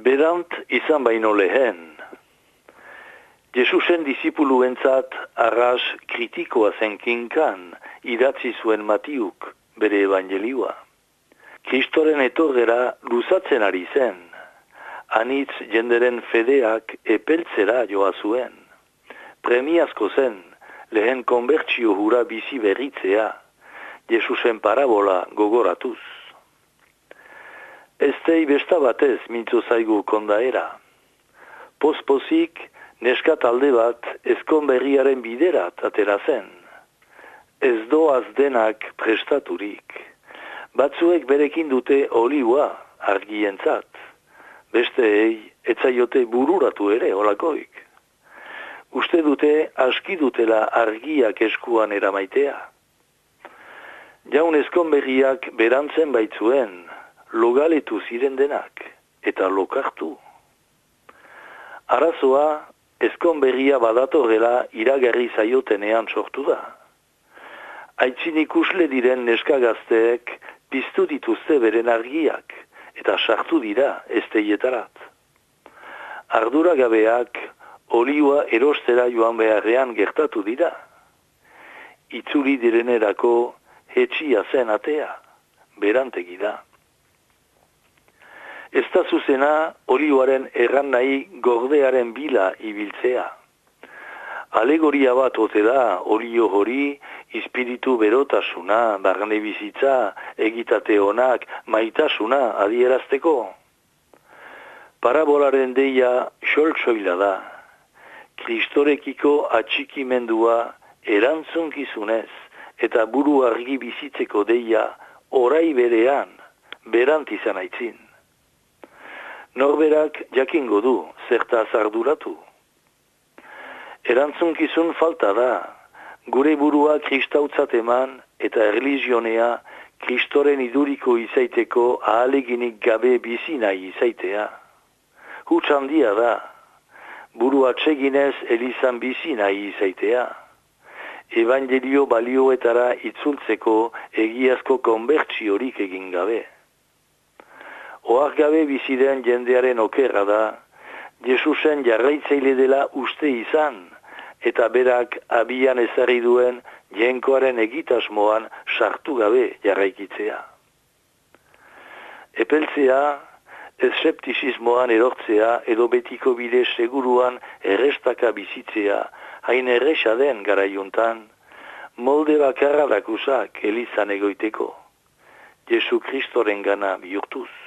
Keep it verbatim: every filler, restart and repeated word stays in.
Berant izan baino lehen. Jesusen disipuluentzat arras kritikoa zen kinkan idatzi zuen Matiuk bere evangelioa. Kristoren etorgera luzatzen ari zen. Anitz jenderen fedeak epeltzera joa zuen. Premiazko zen lehen konbertsio hura bizi berritzea, Jesusen parabola gogoratuz. Eztei besta batez mintzo zaigu kondaera. Pospozik neska talde bat ezkon berriaren biderat atera zen. Ez doaz denak prestaturik. Batzuek berekin dute oliua argientzat. Besteei etzaiote bururatu ere olakoik. Uste dute aski dutela argiak eskuan eramaitea. Jaun ezkon berriak berantzen baitzuen, logaletu ziren denak, eta lokartu. Arazoa, ezkon berria badatorrela iragarri zaiotenean sortu da. Aitzin ikusle diren neska gazteek piztu dituzte beren argiak, eta sartu dira esteietarat. Arduragabeak olioa erostera joan beharrean gertatu dira. Itzuli direnerako hetxia zen atea, berantegi da. Ez da zuzena olioaren erran nahi gordearen bila ibiltzea. Alegoria bat ote da olio hori, espiritu berotasuna, barne bizitza, egitate onak, maitasuna adierazteko. Parabolaren deia xoltsoila da. Kristorekiko atxikimendua erantzunkizunez eta buru argi bizitzeko deia orai berean berant izan aitzin. Norberak jakingo du, zertaz arduratu. Erantzunkizun falta da, gure burua kristautzat eman eta erlijionea Kristoren iduriko izaiteko ahaleginik gabe bizi nahi izaitea. Huts handia da, buru atseginez elizan bizi nahi izaitea. Evangelio balioetara itzultzeko egiazko konbertsiorik egin gabe. Ohar gabe biziren jendearen okerra da, Jesusen jarraitzaile dela uste izan, eta berak abian ezarri duen jenkoaren egitasmoan sartu gabe jarraikitzea. Epeltzea, eszeptizismoan erortzea edo betiko bide seguruan errestaka bizitzea, hain erresa den garaiuntan, molde bakarra dakusak elizan egoiteko, Jesu Kristoren gana bihurtuz.